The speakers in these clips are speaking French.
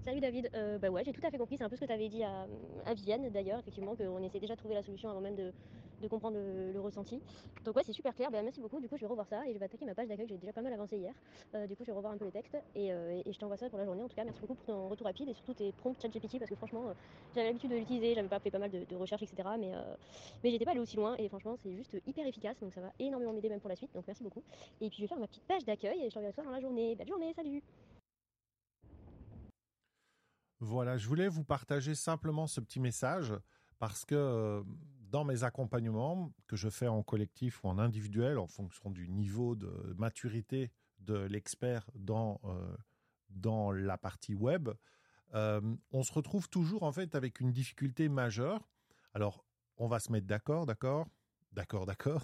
Salut David, ouais, j'ai tout à fait compris, c'est un peu ce que tu avais dit à Viviane d'ailleurs, effectivement, qu'on essaie déjà de trouver la solution avant même de comprendre le ressenti. Donc ouais, c'est super clair, bah, merci beaucoup, du coup je vais revoir ça et je vais attaquer ma page d'accueil, j'ai déjà pas mal avancé hier. Du coup je vais revoir un peu les textes et je t'envoie ça pour la journée. En tout cas, merci beaucoup pour ton retour rapide et surtout tes prompts ChatGPT parce que franchement, j'avais l'habitude de l'utiliser, j'avais pas fait pas mal de recherches, etc. Mais j'étais pas allé aussi loin et franchement c'est juste hyper efficace, donc ça va énormément m'aider même pour la suite, donc merci beaucoup. Et puis je vais faire ma petite page d'accueil et je t'enverrai ça dans la journée. Belle journée, salut! Voilà, je voulais vous partager simplement ce petit message parce que dans mes accompagnements que je fais en collectif ou en individuel, en fonction du niveau de maturité de l'expert dans la partie web, on se retrouve toujours en fait avec une difficulté majeure. Alors, on va se mettre d'accord, d'accord, d'accord, d'accord.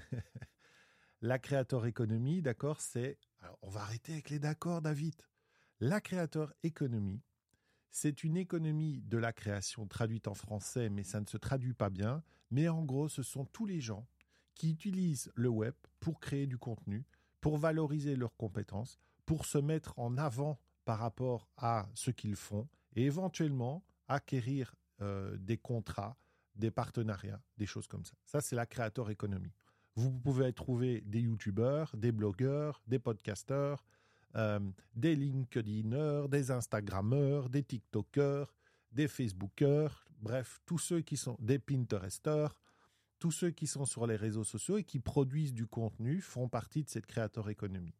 La créateur économie, d'accord, c'est... Alors, on va arrêter avec les d'accord, David. La créateur économie, c'est une économie de la création traduite en français, mais ça ne se traduit pas bien. Mais en gros, ce sont tous les gens qui utilisent le web pour créer du contenu, pour valoriser leurs compétences, pour se mettre en avant par rapport à ce qu'ils font et éventuellement acquérir des contrats, des partenariats, des choses comme ça. Ça, c'est la créateur économie. Vous pouvez trouver des youtubeurs, des blogueurs, des podcasteurs, des LinkedIners, des Instagrammeurs, des TikTokers, des Facebookers, bref, tous ceux qui sont des Pinteresters, tous ceux qui sont sur les réseaux sociaux et qui produisent du contenu font partie de cette créateur économie.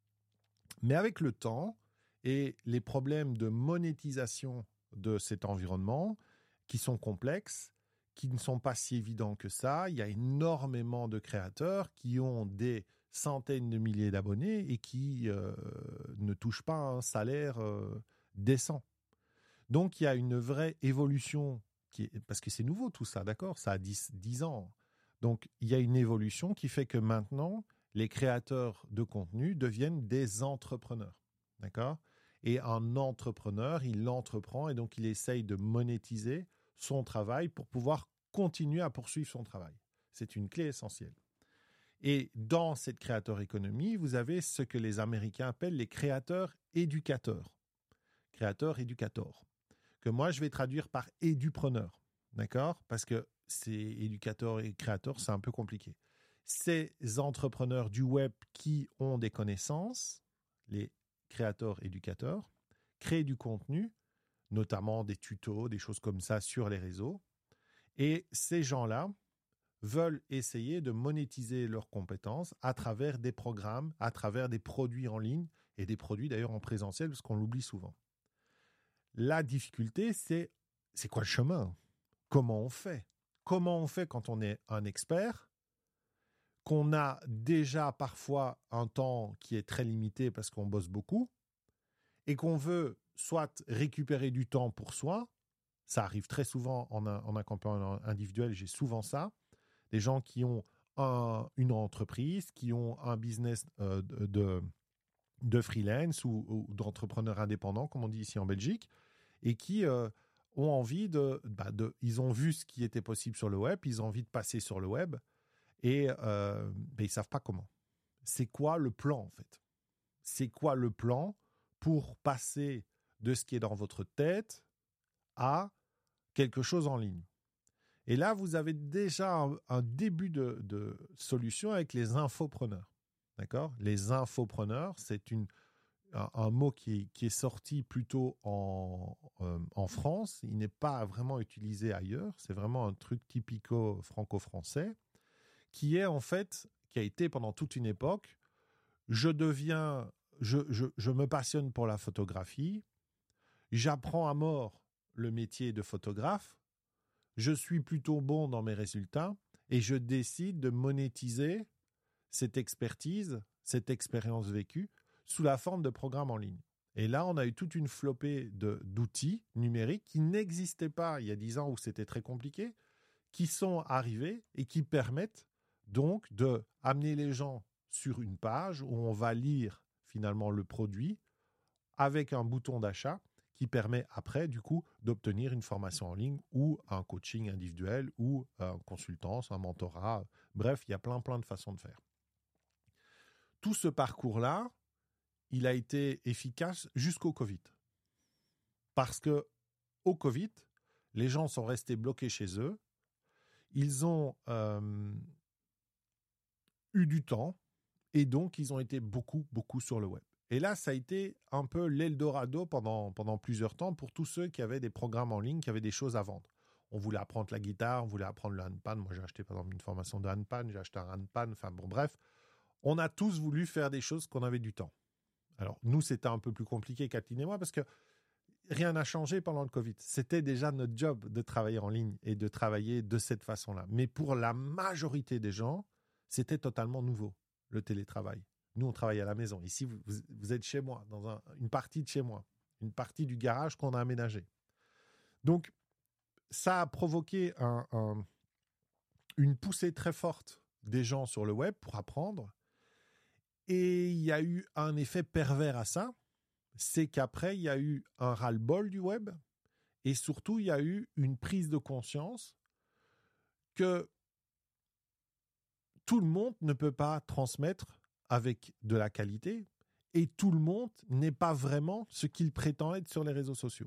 Mais avec le temps et les problèmes de monétisation de cet environnement, qui sont complexes, qui ne sont pas si évidents que ça, il y a énormément de créateurs qui ont des centaines de milliers d'abonnés et qui ne touchent pas un salaire décent. Donc il y a une vraie évolution, parce que c'est nouveau tout ça, d'accord. Ça a 10 ans. Donc il y a une évolution qui fait que maintenant, les créateurs de contenu deviennent des entrepreneurs. D'accord. Et un entrepreneur, il entreprend et donc il essaye de monétiser son travail pour pouvoir continuer à poursuivre son travail. C'est une clé essentielle. Et dans cette créateur économie, vous avez ce que les Américains appellent les créateurs éducateurs. Créateurs éducateurs. Que moi, je vais traduire par édupreneur. D'accord? Parce que c'est éducateur et créateur, c'est un peu compliqué. Ces entrepreneurs du web qui ont des connaissances, les créateurs éducateurs, créent du contenu, notamment des tutos, des choses comme ça sur les réseaux. Et ces gens-là veulent essayer de monétiser leurs compétences à travers des programmes, à travers des produits en ligne et des produits d'ailleurs en présentiel, parce qu'on l'oublie souvent. La difficulté, c'est quoi le chemin? Comment on fait? Comment on fait quand on est un expert, qu'on a déjà parfois un temps qui est très limité parce qu'on bosse beaucoup, et qu'on veut soit récupérer du temps pour soi, ça arrive très souvent en accompagnement individuel, j'ai souvent ça, des gens qui ont une entreprise, qui ont un business de freelance ou d'entrepreneur indépendant, comme on dit ici en Belgique, et qui ont envie ils ont vu ce qui était possible sur le web, ils ont envie de passer sur le web, et ils savent pas comment. C'est quoi le plan, en fait? C'est quoi le plan pour passer de ce qui est dans votre tête à quelque chose en ligne? Et là, vous avez déjà un début de solution avec les infopreneurs. D'accord? Les infopreneurs, c'est un mot qui est sorti plutôt en France. Il n'est pas vraiment utilisé ailleurs. C'est vraiment un truc typico franco-français qui est en fait, qui a été pendant toute une époque, je me passionne pour la photographie, j'apprends à mort le métier de photographe, je suis plutôt bon dans mes résultats et je décide de monétiser cette expertise, cette expérience vécue sous la forme de programmes en ligne. Et là, on a eu toute une flopée d'outils numériques qui n'existaient pas il y a 10 ans où c'était très compliqué, qui sont arrivés et qui permettent donc de amener les gens sur une page où on va lire finalement le produit avec un bouton d'achat qui permet après, du coup, d'obtenir une formation en ligne ou un coaching individuel ou une consultance, un mentorat. Bref, il y a plein de façons de faire. Tout ce parcours-là, il a été efficace jusqu'au Covid. Parce que au Covid, les gens sont restés bloqués chez eux. Ils ont eu du temps et donc ils ont été beaucoup sur le web. Et là, ça a été un peu l'Eldorado pendant plusieurs temps pour tous ceux qui avaient des programmes en ligne, qui avaient des choses à vendre. On voulait apprendre la guitare, on voulait apprendre le handpan. Moi, j'ai acheté par exemple une formation de handpan, j'ai acheté un handpan. Enfin bon, bref, on a tous voulu faire des choses qu'on avait du temps. Alors nous, c'était un peu plus compliqué, Kathleen et moi, parce que rien n'a changé pendant le Covid. C'était déjà notre job de travailler en ligne et de travailler de cette façon-là. Mais pour la majorité des gens, c'était totalement nouveau, le télétravail. Nous, on travaille à la maison. Ici, vous êtes chez moi, dans une partie de chez moi, une partie du garage qu'on a aménagé. Donc, ça a provoqué une poussée très forte des gens sur le web pour apprendre. Et il y a eu un effet pervers à ça, c'est qu'après, il y a eu un ras-le-bol du web et surtout, il y a eu une prise de conscience que tout le monde ne peut pas transmettre avec de la qualité et tout le monde n'est pas vraiment ce qu'il prétend être sur les réseaux sociaux.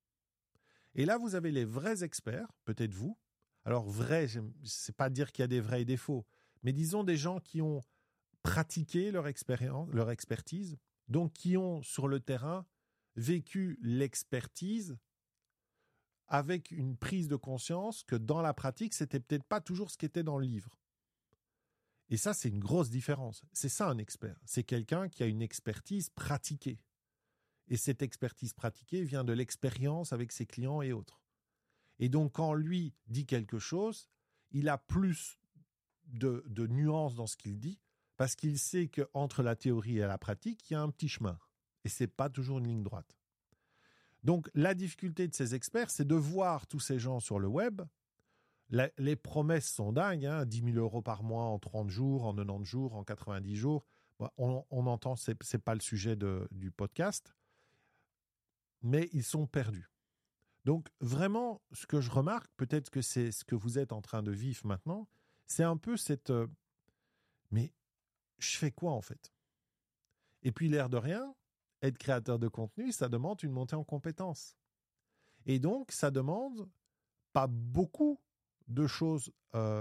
Et là, vous avez les vrais experts, peut-être vous. Alors, vrai, je ne sais pas dire qu'il y a des vrais et des faux, mais disons des gens qui ont pratiqué leur expérience, leur expertise, donc qui ont sur le terrain vécu l'expertise avec une prise de conscience que dans la pratique, c'était peut-être pas toujours ce qui était dans le livre. Et ça, c'est une grosse différence. C'est ça un expert. C'est quelqu'un qui a une expertise pratiquée. Et cette expertise pratiquée vient de l'expérience avec ses clients et autres. Et donc, quand lui dit quelque chose, il a plus de nuances dans ce qu'il dit parce qu'il sait qu'entre la théorie et la pratique, il y a un petit chemin. Et ce n'est pas toujours une ligne droite. Donc, la difficulté de ces experts, c'est de voir tous ces gens sur le web. Les promesses sont dingues, hein, 10 000 euros par mois en 30 jours, en 90 jours, en 90 jours. On entend, ce n'est pas le sujet du podcast, mais ils sont perdus. Donc, vraiment, ce que je remarque, peut-être que c'est ce que vous êtes en train de vivre maintenant, c'est un peu cette... mais je fais quoi en fait? Et puis, l'air de rien, être créateur de contenu, ça demande une montée en compétences. Et donc, ça demande pas beaucoup de choses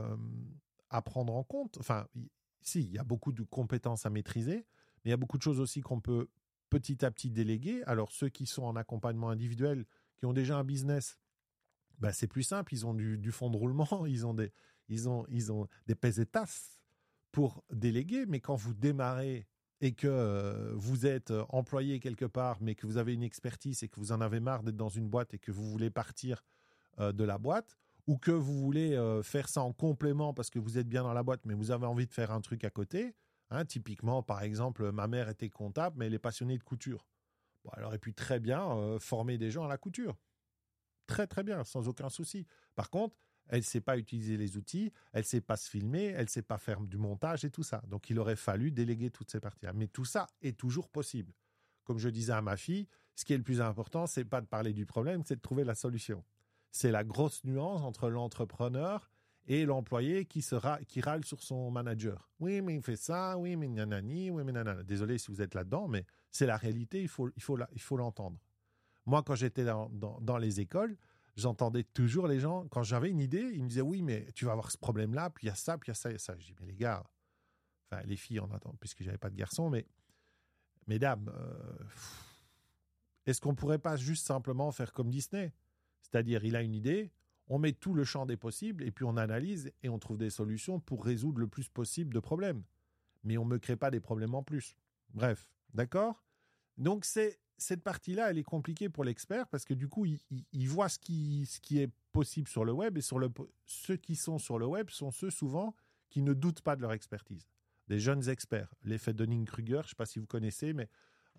à prendre en compte. Enfin, si, il y a beaucoup de compétences à maîtriser, mais il y a beaucoup de choses aussi qu'on peut petit à petit déléguer. Alors, ceux qui sont en accompagnement individuel, qui ont déjà un business, ben, c'est plus simple. Ils ont du fonds de roulement, ils ont des pesetas pour déléguer. Mais quand vous démarrez et que vous êtes employé quelque part, mais que vous avez une expertise et que vous en avez marre d'être dans une boîte et que vous voulez partir de la boîte, ou que vous voulez faire ça en complément parce que vous êtes bien dans la boîte, mais vous avez envie de faire un truc à côté. Hein, typiquement, par exemple, ma mère était comptable, mais elle est passionnée de couture. Bon, elle aurait pu très bien former des gens à la couture. Très, très bien, sans aucun souci. Par contre, elle ne sait pas utiliser les outils, elle ne sait pas se filmer, elle ne sait pas faire du montage et tout ça. Donc, il aurait fallu déléguer toutes ces parties-là. Mais tout ça est toujours possible. Comme je disais à ma fille, ce qui est le plus important, ce n'est pas de parler du problème, c'est de trouver la solution. C'est la grosse nuance entre l'entrepreneur et l'employé qui râle sur son manager. Oui, mais il fait ça, oui, mais nanani, oui, mais nanana. Désolé si vous êtes là-dedans, mais c'est la réalité, il faut l'entendre. Moi, quand j'étais dans les écoles, j'entendais toujours les gens, quand j'avais une idée, ils me disaient, oui, mais tu vas avoir ce problème-là, puis il y a ça, puis il y a ça, il y a ça. Je dis, mais les gars, enfin, les filles, on attend, puisque j'avais pas de garçons, mais mesdames, est-ce qu'on pourrait pas juste simplement faire comme Disney? C'est-à-dire, il a une idée, on met tout le champ des possibles, et puis on analyse, et on trouve des solutions pour résoudre le plus possible de problèmes. Mais on ne me crée pas des problèmes en plus. Bref, d'accord? Donc, cette partie-là, elle est compliquée pour l'expert parce que du coup, il voit ce qui est possible sur le web et ceux qui sont sur le web sont ceux souvent qui ne doutent pas de leur expertise. Des jeunes experts. L'effet Dunning-Kruger, je ne sais pas si vous connaissez, mais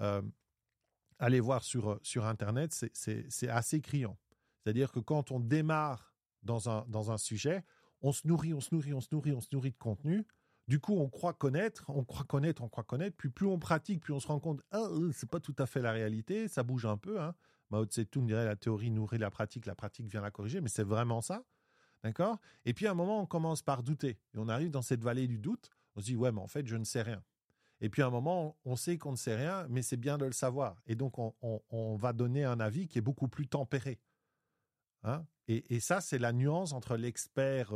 allez voir sur Internet, c'est assez criant. C'est-à-dire que quand on démarre dans un sujet, on se nourrit de contenu. Du coup, on croit connaître, puis plus on pratique, plus on se rend compte, c'est pas tout à fait la réalité, ça bouge un peu. Hein. Mao Tse-tung dirait la théorie nourrit la pratique vient la corriger, mais c'est vraiment ça. D'accord? Et puis à un moment, on commence par douter. Et on arrive dans cette vallée du doute, on se dit, ouais, mais en fait, je ne sais rien. Et puis à un moment, on sait qu'on ne sait rien, mais c'est bien de le savoir. Et donc, on va donner un avis qui est beaucoup plus tempéré. Hein. Et ça, c'est la nuance entre l'expert,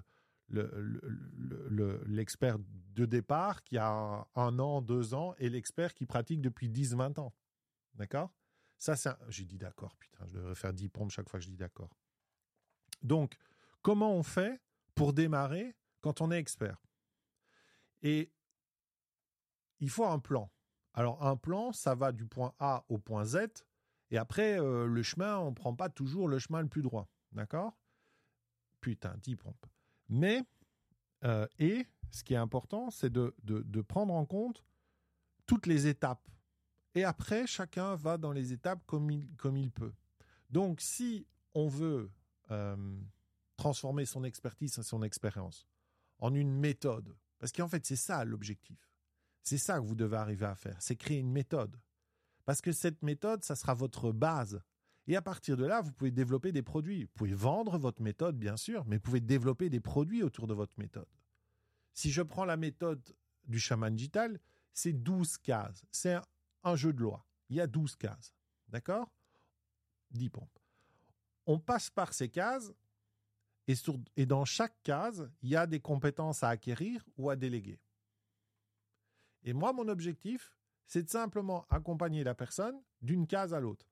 l'expert de départ qui a 1 an, 2 ans, et l'expert qui pratique depuis 10, 20 ans. D'accord ? Ça, j'ai dit d'accord, putain, je devrais faire 10 pompes chaque fois que je dis d'accord. Donc, comment on fait pour démarrer quand on est expert ? Et il faut un plan. Alors, un plan, ça va du point A au point Z. Et après, le chemin, on ne prend pas toujours le chemin le plus droit. D'accord ? Putain, 10 pompes. Mais, et ce qui est important, c'est de prendre en compte toutes les étapes. Et après, chacun va dans les étapes comme il peut. Donc, si on veut transformer son expertise et son expérience en une méthode, parce qu'en fait, c'est ça l'objectif. C'est ça que vous devez arriver à faire, c'est créer une méthode. Parce que cette méthode, ça sera votre base. Et à partir de là, vous pouvez développer des produits. Vous pouvez vendre votre méthode, bien sûr, mais vous pouvez développer des produits autour de votre méthode. Si je prends la méthode du chaman digital, c'est 12 cases. C'est un jeu de loi. Il y a 12 cases. D'accord ? 10 pompes. On passe par ces cases et dans chaque case, il y a des compétences à acquérir ou à déléguer. Et moi, mon objectif, c'est de simplement accompagner la personne d'une case à l'autre.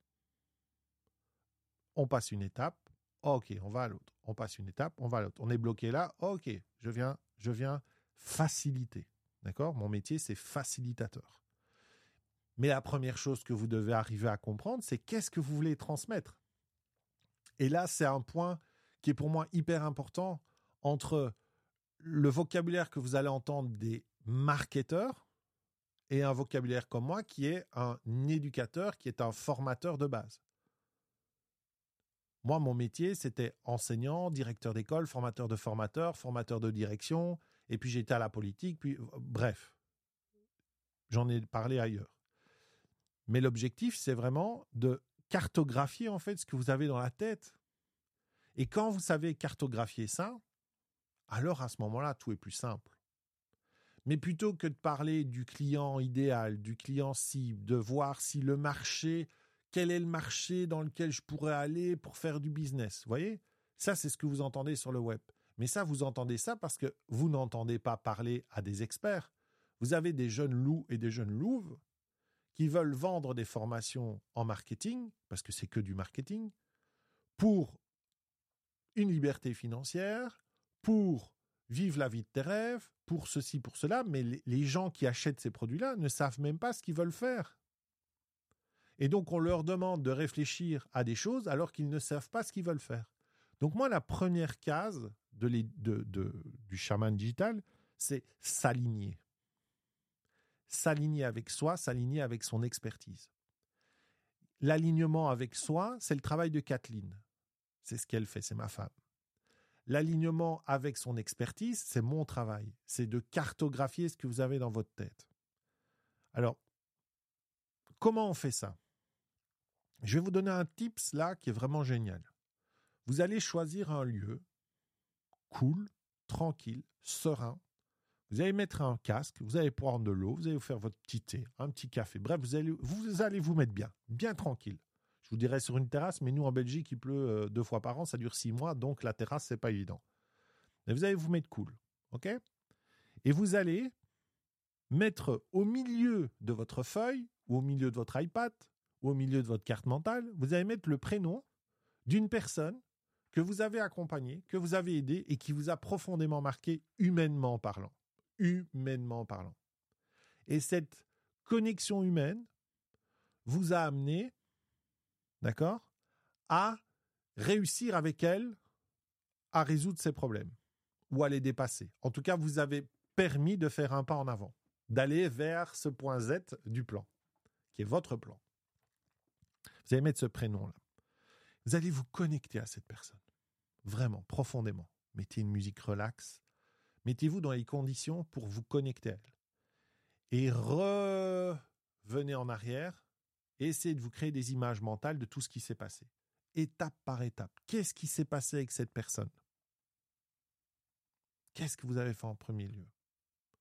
On passe une étape, ok, on va à l'autre. On passe une étape, on va à l'autre. On est bloqué là, ok, je viens faciliter. D'accord ? Mon métier, c'est facilitateur. Mais la première chose que vous devez arriver à comprendre, c'est qu'est-ce que vous voulez transmettre. Et là, c'est un point qui est pour moi hyper important entre le vocabulaire que vous allez entendre des marketeurs et un vocabulaire comme moi qui est un éducateur, qui est un formateur de base. Moi, mon métier, c'était enseignant, directeur d'école, formateur de formateurs, formateur de direction, et puis j'étais à la politique, puis bref, j'en ai parlé ailleurs. Mais l'objectif, c'est vraiment de cartographier en fait ce que vous avez dans la tête. Et quand vous savez cartographier ça, alors à ce moment-là, tout est plus simple. Mais plutôt que de parler du client idéal, du client cible, de voir si le marché, quel est le marché dans lequel je pourrais aller pour faire du business, vous voyez ? Ça, c'est ce que vous entendez sur le web. Mais ça, vous entendez ça parce que vous n'entendez pas parler à des experts. Vous avez des jeunes loups et des jeunes louves qui veulent vendre des formations en marketing, parce que c'est que du marketing, pour une liberté financière, pour vivre la vie de tes rêves, pour ceci, pour cela, mais les gens qui achètent ces produits-là ne savent même pas ce qu'ils veulent faire. Et donc, on leur demande de réfléchir à des choses alors qu'ils ne savent pas ce qu'ils veulent faire. Donc, moi, la première case du chaman digital, c'est s'aligner. S'aligner avec soi, s'aligner avec son expertise. L'alignement avec soi, c'est le travail de Kathleen. C'est ce qu'elle fait, c'est ma femme. L'alignement avec son expertise, c'est mon travail. C'est de cartographier ce que vous avez dans votre tête. Alors, comment on fait ça ? Je vais vous donner un tips là qui est vraiment génial. Vous allez choisir un lieu cool, tranquille, serein. Vous allez mettre un casque, vous allez prendre de l'eau, vous allez vous faire votre petit thé, un petit café. Bref, vous allez vous mettre bien tranquille. Je vous dirais sur une terrasse, mais nous en Belgique, il pleut 2 fois par an, ça dure 6 mois, donc la terrasse, c'est pas évident. Mais vous allez vous mettre cool, ok ? Et vous allez mettre au milieu de votre feuille, ou au milieu de votre iPad, ou au milieu de votre carte mentale, vous allez mettre le prénom d'une personne que vous avez accompagnée, que vous avez aidée et qui vous a profondément marqué humainement parlant. Humainement parlant. Et cette connexion humaine vous a amené, d'accord, à réussir avec elle à résoudre ses problèmes ou à les dépasser. En tout cas, vous avez permis de faire un pas en avant, d'aller vers ce point Z du plan, qui est votre plan. Vous allez mettre ce prénom-là. Vous allez vous connecter à cette personne, vraiment, profondément. Mettez une musique relax, mettez-vous dans les conditions pour vous connecter à elle. Et revenez en arrière et essayez de vous créer des images mentales de tout ce qui s'est passé. Étape par étape. Qu'est-ce qui s'est passé avec cette personne ? Qu'est-ce que vous avez fait en premier lieu ?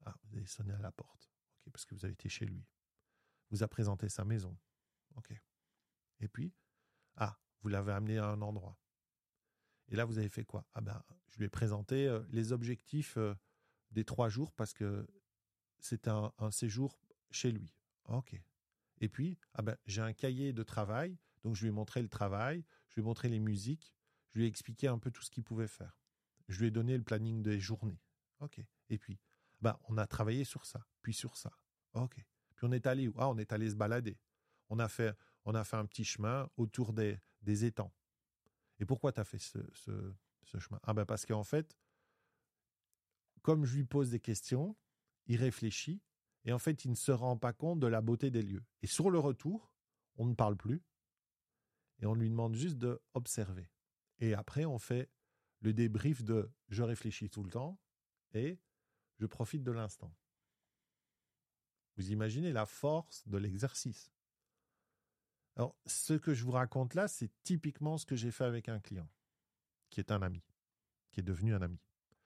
Ah, vous avez sonné à la porte. Ok, parce que vous avez été chez lui. Vous a présenté sa maison. Ok. Et puis, vous l'avez amené à un endroit. Et là, vous avez fait quoi? Je lui ai présenté les objectifs des 3 jours parce que c'était un séjour chez lui. Ok. Et puis, j'ai un cahier de travail, donc je lui ai montré le travail, je lui ai montré les musiques, je lui ai expliqué un peu tout ce qu'il pouvait faire. Je lui ai donné le planning des journées. Ok. Et puis, on a travaillé sur ça, puis sur ça. Ok. Puis on est allé où? On est allé se balader. On a fait un petit chemin autour des étangs. Et pourquoi tu as fait ce chemin? Parce qu'en fait, comme je lui pose des questions, il réfléchit et en fait, il ne se rend pas compte de la beauté des lieux. Et sur le retour, on ne parle plus et on lui demande juste d'observer. Et après, on fait le débrief de je réfléchis tout le temps et je profite de l'instant. Vous imaginez la force de l'exercice. Alors, ce que je vous raconte là, c'est typiquement ce que j'ai fait avec un client, qui est un ami, qui est devenu un ami,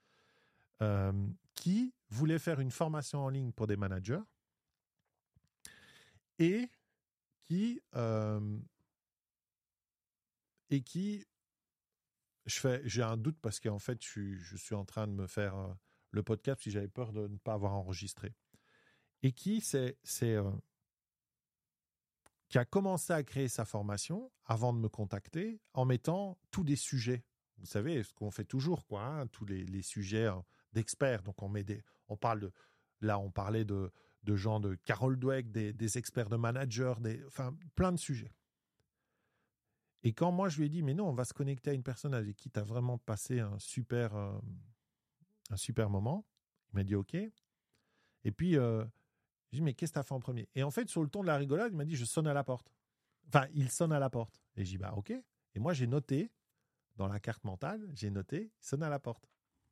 qui voulait faire une formation en ligne pour des managers et qui j'ai un doute parce qu'en fait, je suis en train de me faire le podcast si j'avais peur de ne pas avoir enregistré. Et qui a commencé à créer sa formation avant de me contacter en mettant tous des sujets. Vous savez, ce qu'on fait toujours, tous les sujets d'experts. Donc, on parlait de gens de Carol Dweck, des experts de managers, plein de sujets. Et quand moi, je lui ai dit, mais non, on va se connecter à une personne avec qui tu as vraiment passé un super moment, il m'a dit OK. Et puis, j'ai dit, mais qu'est-ce que tu as fait en premier? Et en fait, sur le ton de la rigolade, il m'a dit, je sonne à la porte. Enfin, il sonne à la porte. Et j'ai dit, OK. Et moi, j'ai noté, dans la carte mentale, il sonne à la porte.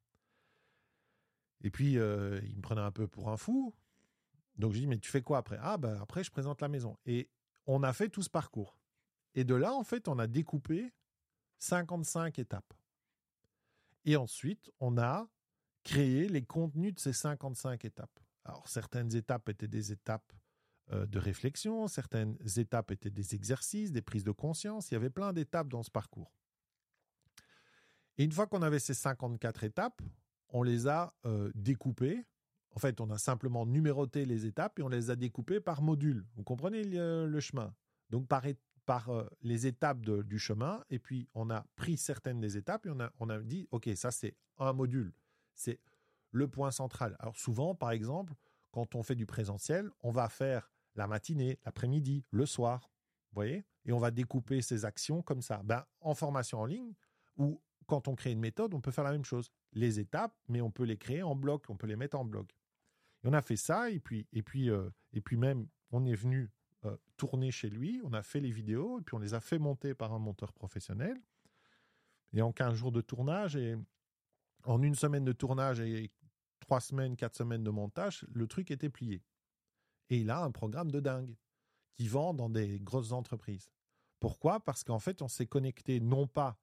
Et puis, il me prenait un peu pour un fou. Donc, j'ai dit, mais tu fais quoi après? Après, je présente la maison. Et on a fait tout ce parcours. Et de là, en fait, on a découpé 55 étapes. Et ensuite, on a créé les contenus de ces 55 étapes. Alors, certaines étapes étaient des étapes de réflexion, certaines étapes étaient des exercices, des prises de conscience. Il y avait plein d'étapes dans ce parcours. Et une fois qu'on avait ces 54 étapes, on les a découpées. En fait, on a simplement numéroté les étapes et on les a découpées par module. Vous comprenez le chemin? Donc, par les étapes du chemin. Et puis, on a pris certaines des étapes et on a dit, OK, ça, c'est un module. C'est le point central. Alors, souvent, par exemple, quand on fait du présentiel, on va faire la matinée, l'après-midi, le soir. Vous voyez? Et on va découper ces actions comme ça. En formation en ligne, ou quand on crée une méthode, on peut faire la même chose. Les étapes, mais on peut les créer en bloc, on peut les mettre en bloc. Et on a fait ça, et puis même, on est venu tourner chez lui, on a fait les vidéos, et puis on les a fait monter par un monteur professionnel. Et en 15 jours de tournage, et en 1 semaine de tournage et 3 semaines, 4 semaines de montage, le truc était plié. Et il a un programme de dingue qui vend dans des grosses entreprises. Pourquoi? Parce qu'en fait, on s'est connecté non pas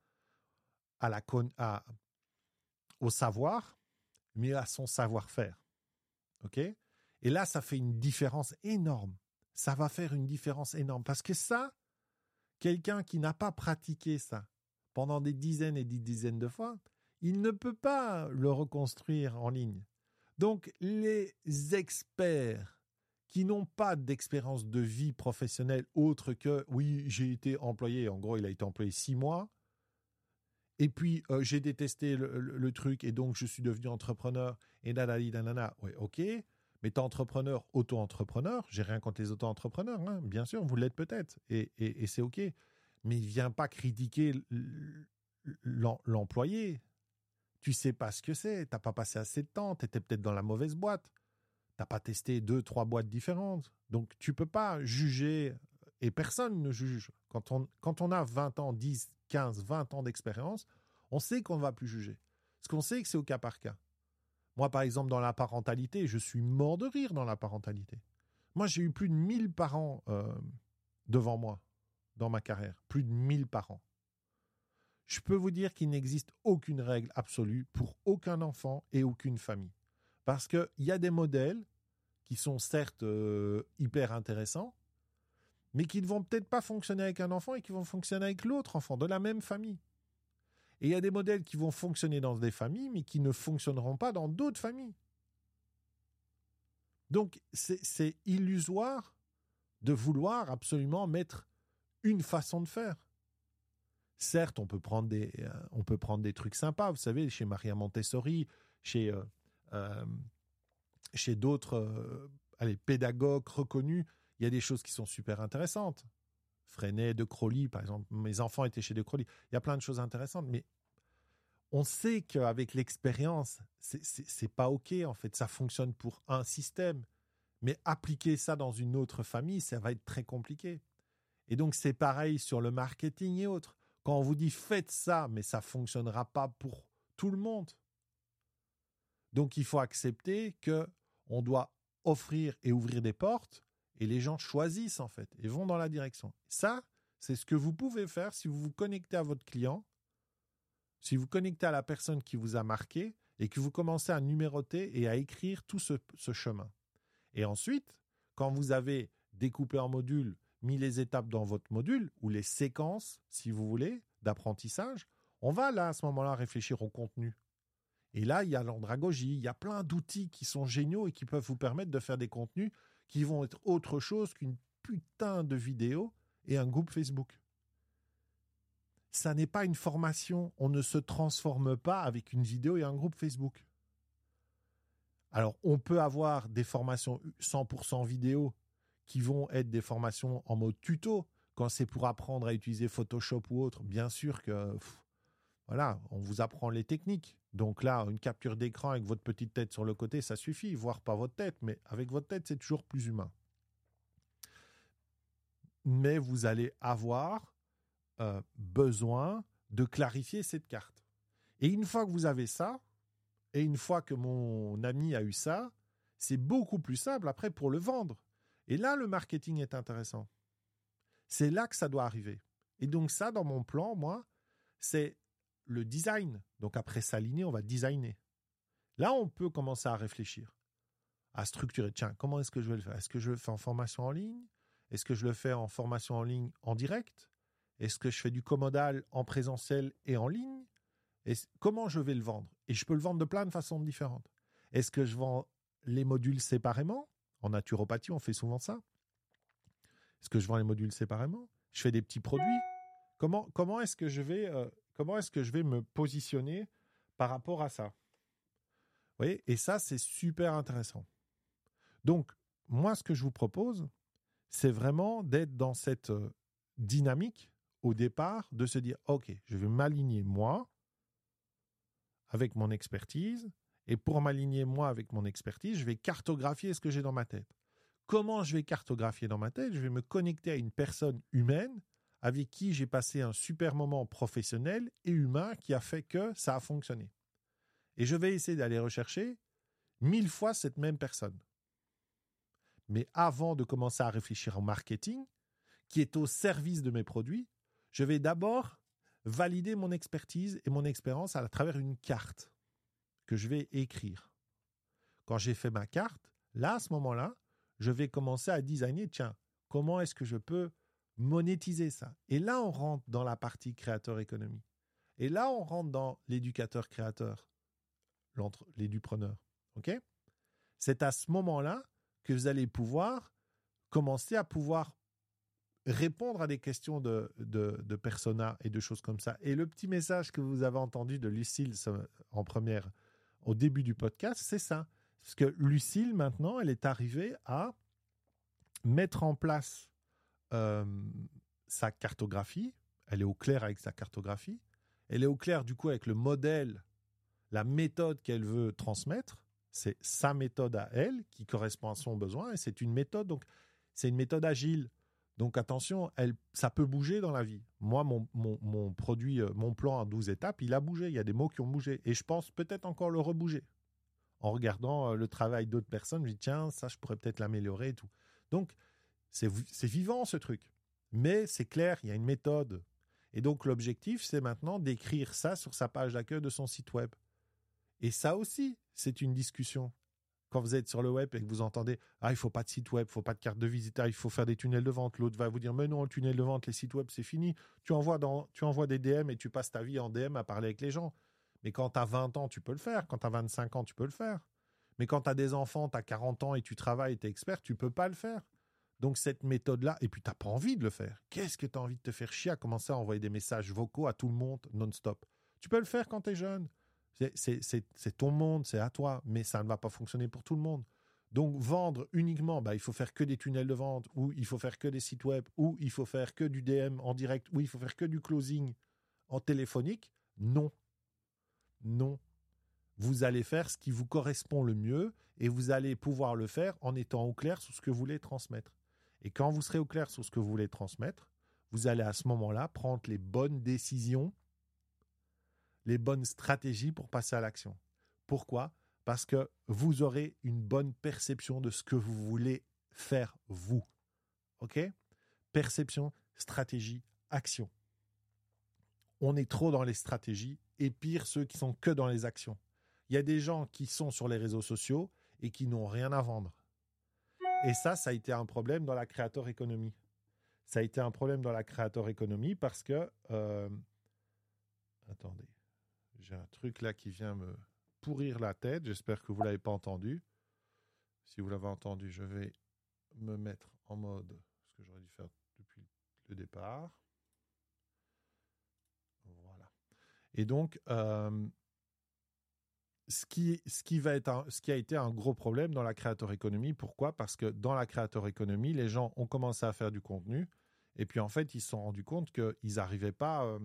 au savoir, mais à son savoir-faire. OK? Et là, ça fait une différence énorme. Ça va faire une différence énorme. Parce que ça, quelqu'un qui n'a pas pratiqué ça pendant des dizaines et des dizaines de fois, il ne peut pas le reconstruire en ligne. Donc, les experts qui n'ont pas d'expérience de vie professionnelle autre que, oui, j'ai été employé, en gros, il a été employé 6 mois, et puis j'ai détesté le truc, et donc je suis devenu entrepreneur, et nanana, ouais, ok, mais t'es entrepreneur, auto-entrepreneur, j'ai rien contre les auto-entrepreneurs, hein, bien sûr, vous l'êtes peut-être, et c'est ok, mais il vient pas critiquer l'employé. Tu sais pas ce que c'est, t'as pas passé assez de temps, t'étais peut-être dans la mauvaise boîte, t'as pas testé 2-3 boîtes différentes, donc tu peux pas juger, et personne ne juge. Quand on a 20 ans, 10, 15, 20 ans d'expérience, on sait qu'on ne va plus juger. Parce qu'on sait que c'est au cas par cas. Moi, par exemple, dans la parentalité, je suis mort de rire dans la parentalité. Moi, j'ai eu plus de 1000 parents devant moi, dans ma carrière. Plus de 1000 parents. Je peux vous dire qu'il n'existe aucune règle absolue pour aucun enfant et aucune famille. Parce qu'il y a des modèles qui sont certes hyper intéressants, mais qui ne vont peut-être pas fonctionner avec un enfant et qui vont fonctionner avec l'autre enfant de la même famille. Et il y a des modèles qui vont fonctionner dans des familles, mais qui ne fonctionneront pas dans d'autres familles. Donc, c'est illusoire de vouloir absolument mettre une façon de faire. Certes, on peut prendre des trucs sympas, vous savez, chez Maria Montessori, chez d'autres pédagogues reconnus, il y a des choses qui sont super intéressantes. Freinet, De Crowley, par exemple. Mes enfants étaient chez De Crowley. Il y a plein de choses intéressantes, mais on sait qu'avec l'expérience, c'est pas OK, en fait. Ça fonctionne pour un système. Mais appliquer ça dans une autre famille, ça va être très compliqué. Et donc, c'est pareil sur le marketing et autres. Quand on vous dit « faites ça », mais ça ne fonctionnera pas pour tout le monde. Donc, il faut accepter qu'on doit offrir et ouvrir des portes et les gens choisissent, en fait, et vont dans la direction. Ça, c'est ce que vous pouvez faire si vous vous connectez à votre client, si vous connectez à la personne qui vous a marqué et que vous commencez à numéroter et à écrire tout ce chemin. Et ensuite, quand vous avez découpé en modules, mis les étapes dans votre module, ou les séquences, si vous voulez, d'apprentissage, on va là, à ce moment-là, réfléchir au contenu. Et là, il y a l'andragogie, il y a plein d'outils qui sont géniaux et qui peuvent vous permettre de faire des contenus qui vont être autre chose qu'une putain de vidéo et un groupe Facebook. Ça n'est pas une formation, on ne se transforme pas avec une vidéo et un groupe Facebook. Alors, on peut avoir des formations 100% vidéo qui vont être des formations en mode tuto, quand c'est pour apprendre à utiliser Photoshop ou autre. Bien sûr que, voilà, on vous apprend les techniques. Donc là, une capture d'écran avec votre petite tête sur le côté, ça suffit, voire pas votre tête, mais avec votre tête, c'est toujours plus humain. Mais vous allez avoir besoin de clarifier cette carte. Et une fois que vous avez ça, et une fois que mon ami a eu ça, c'est beaucoup plus simple après pour le vendre. Et là, le marketing est intéressant. C'est là que ça doit arriver. Et donc ça, dans mon plan, moi, c'est le design. Donc après s'aligner, on va designer. Là, on peut commencer à réfléchir, à structurer. Tiens, comment est-ce que je vais le faire ? Est-ce que je le fais en formation en ligne ? Est-ce que je le fais en formation en ligne en direct ? Est-ce que je fais du comodal en présentiel et en ligne ? Comment je vais le vendre ? Et je peux le vendre de plein de façons différentes. Est-ce que je vends les modules séparément ? En naturopathie, on fait souvent ça. Est-ce que je vends les modules séparément ? Je fais des petits produits. Comment est-ce que je vais me positionner par rapport à ça ? Vous voyez ? Et ça, c'est super intéressant. Donc, moi, ce que je vous propose, c'est vraiment d'être dans cette dynamique au départ, de se dire, OK, je vais m'aligner moi avec mon expertise, et pour m'aligner moi avec mon expertise, je vais cartographier ce que j'ai dans ma tête. Comment je vais cartographier dans ma tête ? Je vais me connecter à une personne humaine avec qui j'ai passé un super moment professionnel et humain qui a fait que ça a fonctionné. Et je vais essayer d'aller rechercher 1000 fois cette même personne. Mais avant de commencer à réfléchir en marketing, qui est au service de mes produits, je vais d'abord valider mon expertise et mon expérience à travers une carte que je vais écrire. Quand j'ai fait ma carte, là, à ce moment-là, je vais commencer à designer, tiens, comment est-ce que je peux monétiser ça ? Et là, on rentre dans la partie créateur-économie. Et là, on rentre dans l'éducateur-créateur, l'édupreneur. OK ? C'est à ce moment-là que vous allez pouvoir commencer à pouvoir répondre à des questions de persona et de choses comme ça. Et le petit message que vous avez entendu de Lucille en première, au début du podcast, c'est ça. Parce que Lucille, maintenant, elle est arrivée à mettre en place sa cartographie. Elle est au clair avec sa cartographie. Elle est au clair, du coup, avec le modèle, la méthode qu'elle veut transmettre. C'est sa méthode à elle qui correspond à son besoin. Et c'est une méthode, donc c'est une méthode agile. Donc attention, ça peut bouger dans la vie. Moi, mon produit, mon plan à 12 étapes, il a bougé. Il y a des mots qui ont bougé. Et je pense peut-être encore le rebouger. En regardant le travail d'autres personnes, je dis tiens, ça, je pourrais peut-être l'améliorer et tout. Donc, c'est vivant ce truc. Mais c'est clair, il y a une méthode. Et donc, l'objectif, c'est maintenant d'écrire ça sur sa page d'accueil de son site web. Et ça aussi, c'est une discussion. quand vous êtes sur le web et que vous entendez « Ah, il ne faut pas de site web, il ne faut pas de carte de visite, il faut faire des tunnels de vente », l'autre va vous dire « Mais non, le tunnel de vente, les sites web, c'est fini. Tu envoies des DM et tu passes ta vie en DM à parler avec les gens. » Mais quand tu as 20 ans, tu peux le faire. Quand tu as 25 ans, tu peux le faire. Mais quand tu as des enfants, tu as 40 ans et tu travailles, tu es expert, tu ne peux pas le faire. Donc cette méthode-là, et puis tu n'as pas envie de le faire. Qu'est-ce que tu as envie de te faire chier à commencer à envoyer des messages vocaux à tout le monde non-stop? Tu peux le faire quand tu es jeune. C'est ton monde, c'est à toi, mais ça ne va pas fonctionner pour tout le monde. Donc vendre uniquement, il faut faire que des tunnels de vente, ou il faut faire que des sites web, ou il faut faire que du DM en direct, ou il faut faire que du closing en téléphonique. Non. Non. Vous allez faire ce qui vous correspond le mieux et vous allez pouvoir le faire en étant au clair sur ce que vous voulez transmettre. Et quand vous serez au clair sur ce que vous voulez transmettre, vous allez à ce moment-là prendre les bonnes décisions, les bonnes stratégies pour passer à l'action. Pourquoi ? Parce que vous aurez une bonne perception de ce que vous voulez faire vous. OK ? Perception, stratégie, action. On est trop dans les stratégies et pire ceux qui sont que dans les actions. Il y a des gens qui sont sur les réseaux sociaux et qui n'ont rien à vendre. Et ça a été un problème dans la creator economy. Ça a été un problème dans la creator economy parce que... attendez, j'ai un truc là qui vient me pourrir la tête. J'espère que vous ne l'avez pas entendu. Si vous l'avez entendu, je vais me mettre en mode ce que j'aurais dû faire depuis le départ. Voilà. Et donc... ce qui a été un gros problème dans la creator economy. Pourquoi ? Parce que dans la creator economy, les gens ont commencé à faire du contenu et puis en fait, ils se sont rendus compte qu'ils n'arrivaient pas,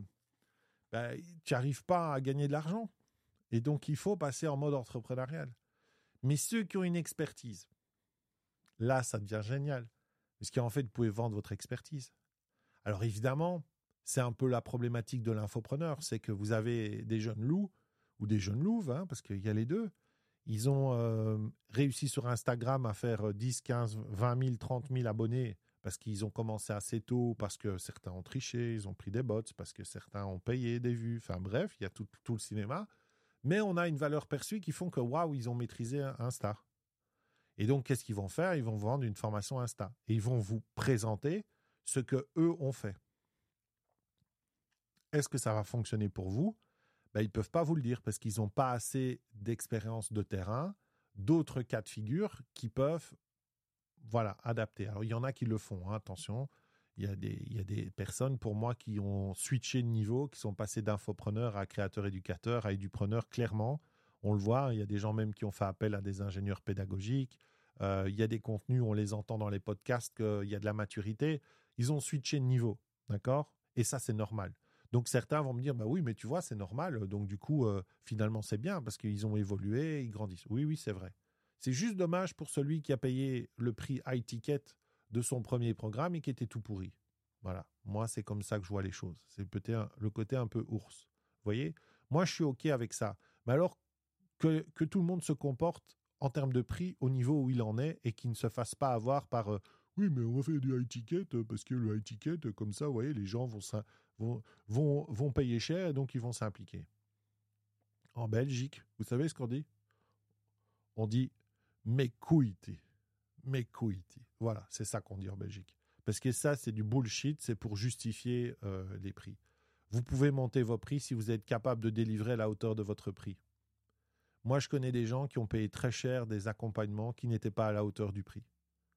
tu n'arrives pas à gagner de l'argent. Et donc, il faut passer en mode entrepreneurial. Mais ceux qui ont une expertise, là, ça devient génial. Parce qu'en fait, vous pouvez vendre votre expertise. Alors évidemment, c'est un peu la problématique de l'infopreneur. C'est que vous avez des jeunes loups ou des jeunes louves, parce qu'il y a les deux. Ils ont réussi sur Instagram à faire 10, 15, 20 000, 30 000 abonnés parce qu'ils ont commencé assez tôt, parce que certains ont triché, ils ont pris des bots, parce que certains ont payé des vues. Enfin bref, il y a tout le cinéma. Mais on a une valeur perçue qui font que waouh, ils ont maîtrisé Insta. Et donc, qu'est-ce qu'ils vont faire ? Ils vont vendre une formation Insta. Et ils vont vous présenter ce qu'eux ont fait. Est-ce que ça va fonctionner pour vous ? Ils ne peuvent pas vous le dire parce qu'ils n'ont pas assez d'expérience de terrain, d'autres cas de figure qui peuvent adapter. Alors, il y en a qui le font, attention. Il y a des personnes, pour moi, qui ont switché de niveau, qui sont passés d'infopreneur à créateur-éducateur, à édupreneur, clairement. On le voit, il y a des gens même qui ont fait appel à des ingénieurs pédagogiques. Il y a des contenus, on les entend dans les podcasts, qu'il y a de la maturité. Ils ont switché de niveau, d'accord ? Et ça, c'est normal. Donc, certains vont me dire, oui, mais tu vois, c'est normal. Donc, du coup, finalement, c'est bien parce qu'ils ont évolué, ils grandissent. Oui, c'est vrai. C'est juste dommage pour celui qui a payé le prix high ticket de son premier programme et qui était tout pourri. Voilà. Moi, c'est comme ça que je vois les choses. C'est peut-être le côté un peu ours. Vous voyez ? Moi, je suis OK avec ça. Mais alors que tout le monde se comporte en termes de prix au niveau où il en est et qu'il ne se fasse pas avoir par oui, mais on va faire du high ticket parce que le high ticket, comme ça, vous voyez, les gens vont payer cher et donc ils vont s'impliquer. En Belgique, vous savez ce qu'on dit ? On dit mes couilles. Voilà, c'est ça qu'on dit en Belgique. Parce que ça, c'est du bullshit, c'est pour justifier les prix. Vous pouvez monter vos prix si vous êtes capable de délivrer à la hauteur de votre prix. Moi, je connais des gens qui ont payé très cher des accompagnements qui n'étaient pas à la hauteur du prix.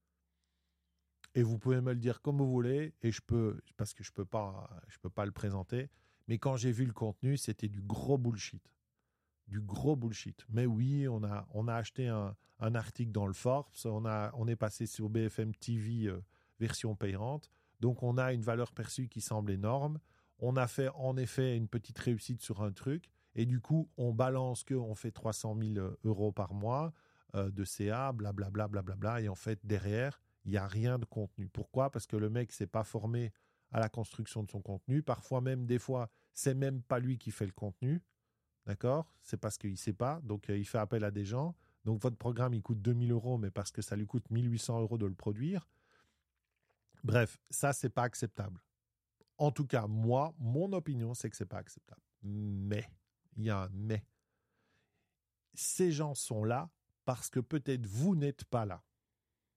Et vous pouvez me le dire comme vous voulez, et parce que je peux pas le présenter, mais quand j'ai vu le contenu, c'était du gros bullshit. Du gros bullshit. Mais oui, on a acheté un article dans le Forbes, on est passé sur BFM TV version payante, donc on a une valeur perçue qui semble énorme. On a fait en effet une petite réussite sur un truc, et du coup, on balance qu'on fait 300 000 euros par mois de CA, blablabla, blablabla, et en fait, derrière, il n'y a rien de contenu. Pourquoi ? Parce que le mec ne s'est pas formé à la construction de son contenu. Parfois même, des fois, c'est même pas lui qui fait le contenu. D'accord ? C'est parce qu'il ne sait pas. Donc, il fait appel à des gens. Donc, votre programme, il coûte 2 000 euros, mais parce que ça lui coûte 1 800 euros de le produire. Bref, ça, ce n'est pas acceptable. En tout cas, moi, mon opinion, c'est que ce n'est pas acceptable. Mais, il y a un mais. Ces gens sont là parce que peut-être vous n'êtes pas là. OK ?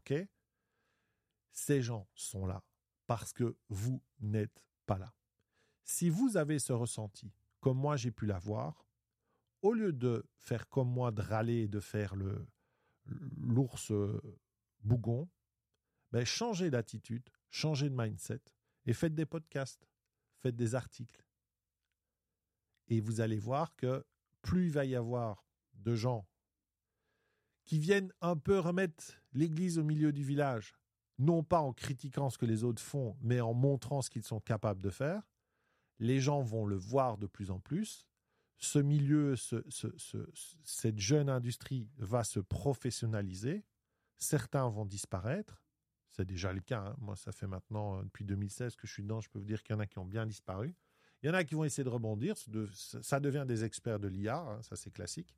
Ces gens sont là parce que vous n'êtes pas là. Si vous avez ce ressenti, comme moi j'ai pu l'avoir, au lieu de faire comme moi, de râler et de faire l'ours bougon, ben changez d'attitude, changez de mindset et faites des podcasts, faites des articles. Et vous allez voir que plus il va y avoir de gens qui viennent un peu remettre l'église au milieu du village, non pas en critiquant ce que les autres font, mais en montrant ce qu'ils sont capables de faire, les gens vont le voir de plus en plus. Ce milieu, cette jeune industrie va se professionnaliser. Certains vont disparaître. C'est déjà le cas. Hein. Moi, ça fait maintenant, depuis 2016 que je suis dedans, je peux vous dire qu'il y en a qui ont bien disparu. Il y en a qui vont essayer de rebondir. Ça devient des experts de l'IA, hein, ça c'est classique.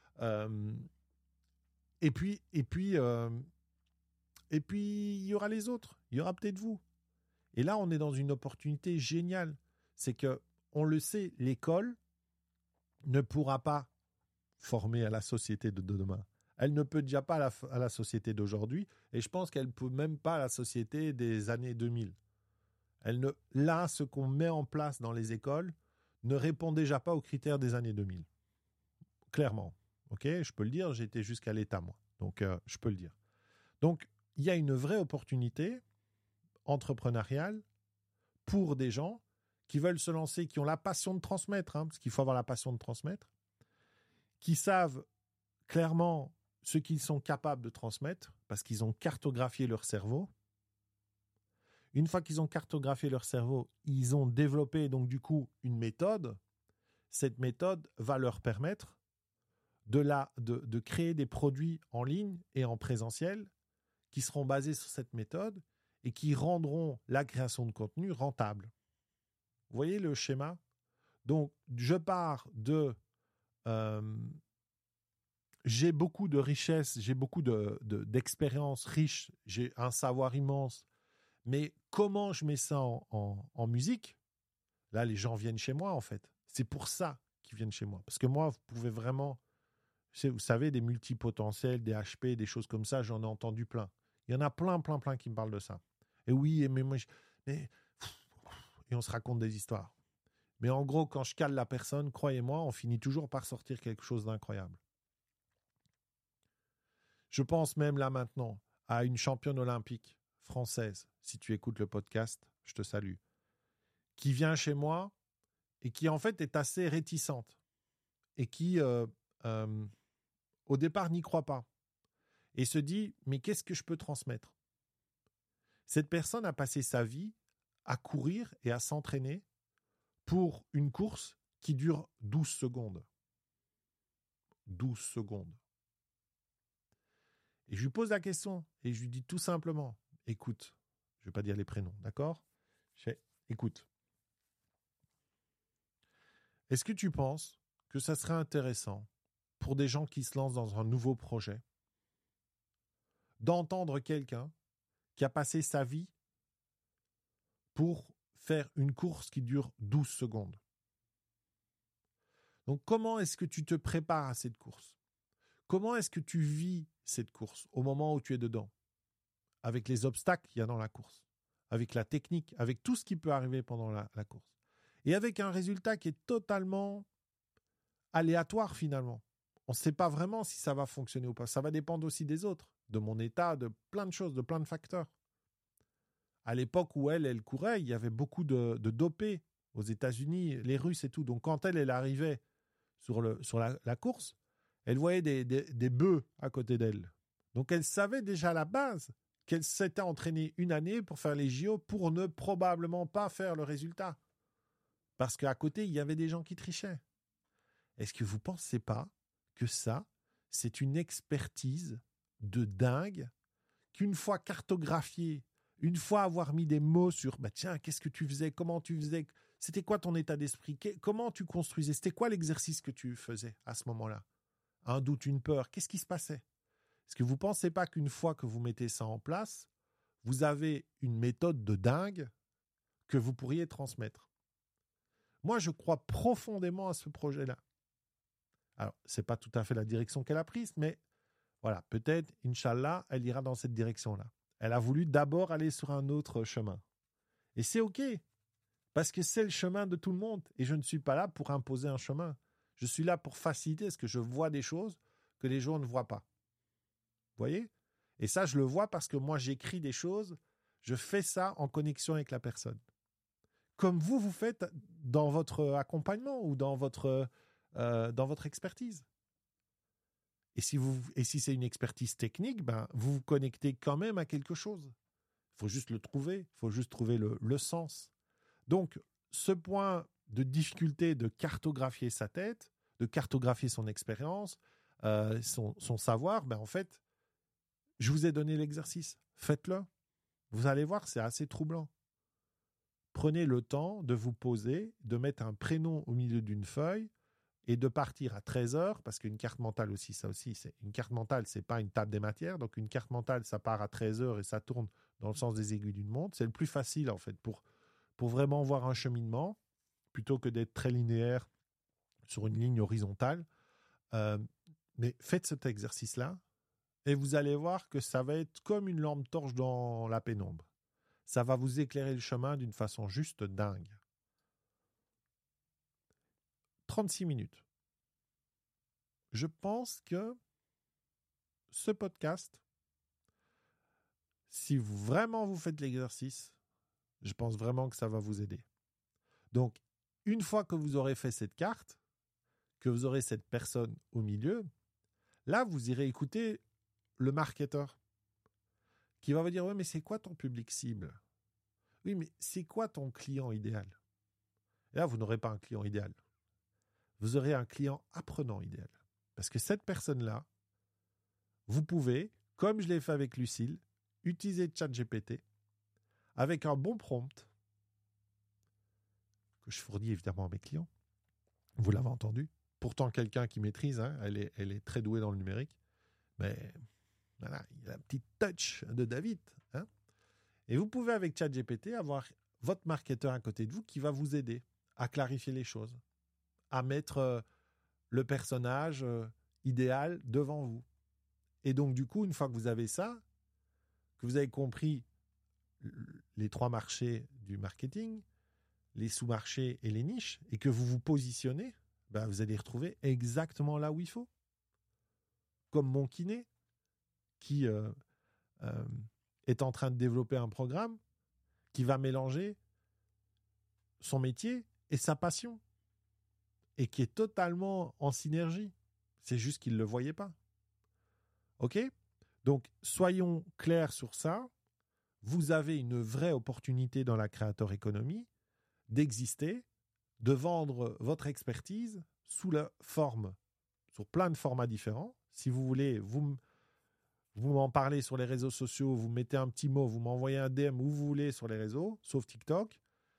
Et puis, il y aura les autres. Il y aura peut-être vous. Et là, on est dans une opportunité géniale. C'est que, on le sait, l'école ne pourra pas former à la société de demain. Elle ne peut déjà pas à la société d'aujourd'hui. Et je pense qu'elle ne peut même pas à la société des années 2000. Là, ce qu'on met en place dans les écoles ne répond déjà pas aux critères des années 2000. Clairement. OK ? Je peux le dire, j'ai été jusqu'à l'État, moi. Donc, je peux le dire. Donc, il y a une vraie opportunité entrepreneuriale pour des gens qui veulent se lancer, qui ont la passion de transmettre, hein, parce qu'il faut avoir la passion de transmettre, qui savent clairement ce qu'ils sont capables de transmettre, parce qu'ils ont cartographié leur cerveau. Une fois qu'ils ont cartographié leur cerveau, ils ont développé donc du coup une méthode. Cette méthode va leur permettre de créer des produits en ligne et en présentiel qui seront basés sur cette méthode et qui rendront la création de contenu rentable. Vous voyez le schéma ? Donc, je pars j'ai beaucoup de richesses, j'ai beaucoup d'expériences riches, j'ai un savoir immense, mais comment je mets ça en musique ? Là, les gens viennent chez moi, en fait. C'est pour ça qu'ils viennent chez moi. Parce que moi, vous pouvez vraiment... Vous savez, des multipotentiels, des HP, des choses comme ça, j'en ai entendu plein. Il y en a plein qui me parlent de ça. Et oui, mais moi... et on se raconte des histoires. Mais en gros, quand je cale la personne, croyez-moi, on finit toujours par sortir quelque chose d'incroyable. Je pense même là maintenant à une championne olympique française, si tu écoutes le podcast, je te salue, qui vient chez moi et qui en fait est assez réticente et qui au départ n'y croit pas et se dit mais qu'est-ce que je peux transmettre ? Cette personne a passé sa vie à courir et à s'entraîner pour une course qui dure 12 secondes. 12 secondes. Et je lui pose la question et je lui dis tout simplement, écoute, je ne vais pas dire les prénoms, d'accord ? Écoute, est-ce que tu penses que ça serait intéressant pour des gens qui se lancent dans un nouveau projet d'entendre quelqu'un qui a passé sa vie pour faire une course qui dure 12 secondes ? Donc, comment est-ce que tu te prépares à cette course ? Comment est-ce que tu vis cette course au moment où tu es dedans ? Avec les obstacles qu'il y a dans la course, avec la technique, avec tout ce qui peut arriver pendant la course. Et avec un résultat qui est totalement aléatoire finalement. On ne sait pas vraiment si ça va fonctionner ou pas. Ça va dépendre aussi des autres, de mon état, de plein de choses, de plein de facteurs. À l'époque où elle courait, il y avait beaucoup de dopés aux États-Unis, les Russes et tout. Donc quand elle arrivait sur la course, elle voyait des bœufs à côté d'elle. Donc elle savait déjà à la base qu'elle s'était entraînée une année pour faire les JO pour ne probablement pas faire le résultat. Parce qu'à côté, il y avait des gens qui trichaient. Est-ce que vous ne pensez pas que ça, c'est une expertise de dingue qu'une fois cartographiée, une fois avoir mis des mots sur tiens, qu'est-ce que tu faisais, comment tu faisais, c'était quoi ton état d'esprit, comment tu construisais, c'était quoi l'exercice que tu faisais à ce moment-là ? Un doute, une peur, qu'est-ce qui se passait ? Est-ce que vous ne pensez pas qu'une fois que vous mettez ça en place, vous avez une méthode de dingue que vous pourriez transmettre ? Moi, je crois profondément à ce projet-là. Alors, c'est pas tout à fait la direction qu'elle a prise, mais voilà, peut-être, Inch'Allah, elle ira dans cette direction-là. Elle a voulu d'abord aller sur un autre chemin. Et c'est OK, parce que c'est le chemin de tout le monde. Et je ne suis pas là pour imposer un chemin. Je suis là pour faciliter, parce que je vois des choses que les gens ne voient pas. Vous voyez ? Et ça, je le vois parce que moi, j'écris des choses, je fais ça en connexion avec la personne. Comme vous faites dans votre accompagnement ou dans votre expertise. Et si c'est une expertise technique, ben, vous vous connectez quand même à quelque chose. Il faut juste le trouver, il faut juste trouver le sens. Donc, ce point de difficulté de cartographier sa tête, de cartographier son expérience, son savoir, ben, en fait, je vous ai donné l'exercice. Faites-le. Vous allez voir, c'est assez troublant. Prenez le temps de vous poser, de mettre un prénom au milieu d'une feuille, et de partir à 13h, parce qu'une carte mentale aussi, une carte mentale, c'est pas une table des matières, donc une carte mentale, ça part à 13h et ça tourne dans le sens des aiguilles d'une montre. C'est le plus facile, en fait, pour vraiment voir un cheminement, plutôt que d'être très linéaire sur une ligne horizontale. Mais faites cet exercice-là, et vous allez voir que ça va être comme une lampe torche dans la pénombre. Ça va vous éclairer le chemin d'une façon juste dingue. 36 minutes. Je pense que ce podcast, si vous faites l'exercice, je pense vraiment que ça va vous aider. Donc, une fois que vous aurez fait cette carte, que vous aurez cette personne au milieu, là, vous irez écouter le marketeur qui va vous dire « Ouais, mais c'est quoi ton public cible ? Oui, mais c'est quoi ton client idéal ?» Et là, vous n'aurez pas un client idéal. Vous aurez un client apprenant idéal. Parce que cette personne-là, vous pouvez, comme je l'ai fait avec Lucille, utiliser ChatGPT avec un bon prompt que je fournis évidemment à mes clients. Vous l'avez entendu. Pourtant, quelqu'un qui maîtrise, hein, elle est très douée dans le numérique. Mais voilà, il y a un petit touch de David. Hein. Et vous pouvez, avec ChatGPT, avoir votre marketeur à côté de vous qui va vous aider à clarifier les choses, à mettre le personnage idéal devant vous. Et donc, du coup, une fois que vous avez ça, que vous avez compris les 3 marchés du marketing, les sous-marchés et les niches, et que vous vous positionnez, ben vous allez retrouver exactement là où il faut. Comme mon kiné, qui est en train de développer un programme qui va mélanger son métier et sa passion, et qui est totalement en synergie. C'est juste qu'il ne le voyait pas. OK ? Donc, soyons clairs sur ça. Vous avez une vraie opportunité dans la creator economy d'exister, de vendre votre expertise sous la forme, sur plein de formats différents. Si vous voulez, vous m'en parlez sur les réseaux sociaux, vous mettez un petit mot, vous m'envoyez un DM où vous voulez sur les réseaux, sauf TikTok,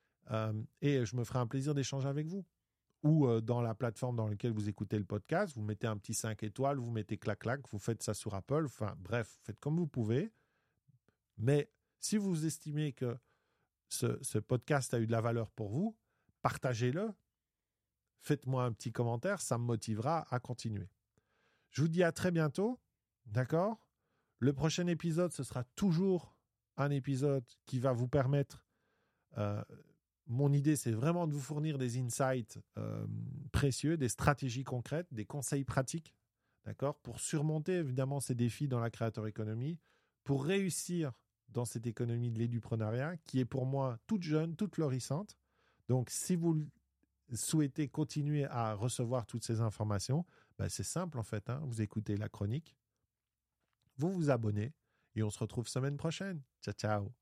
et je me ferai un plaisir d'échanger avec vous. Ou dans la plateforme dans laquelle vous écoutez le podcast, vous mettez un petit 5 étoiles, vous mettez clac-clac, vous faites ça sur Apple, enfin bref, faites comme vous pouvez. Mais si vous estimez que ce podcast a eu de la valeur pour vous, partagez-le, faites-moi un petit commentaire, ça me motivera à continuer. Je vous dis à très bientôt, d'accord ? Le prochain épisode, ce sera toujours un épisode qui va vous permettre... mon idée, c'est vraiment de vous fournir des insights précieux, des stratégies concrètes, des conseils pratiques, d'accord, pour surmonter évidemment ces défis dans la creator economy, pour réussir dans cette économie de l'édupreneuriat qui est pour moi toute jeune, toute florissante. Donc, si vous souhaitez continuer à recevoir toutes ces informations, ben c'est simple en fait. Hein, vous écoutez la chronique, vous vous abonnez et on se retrouve semaine prochaine. Ciao, ciao.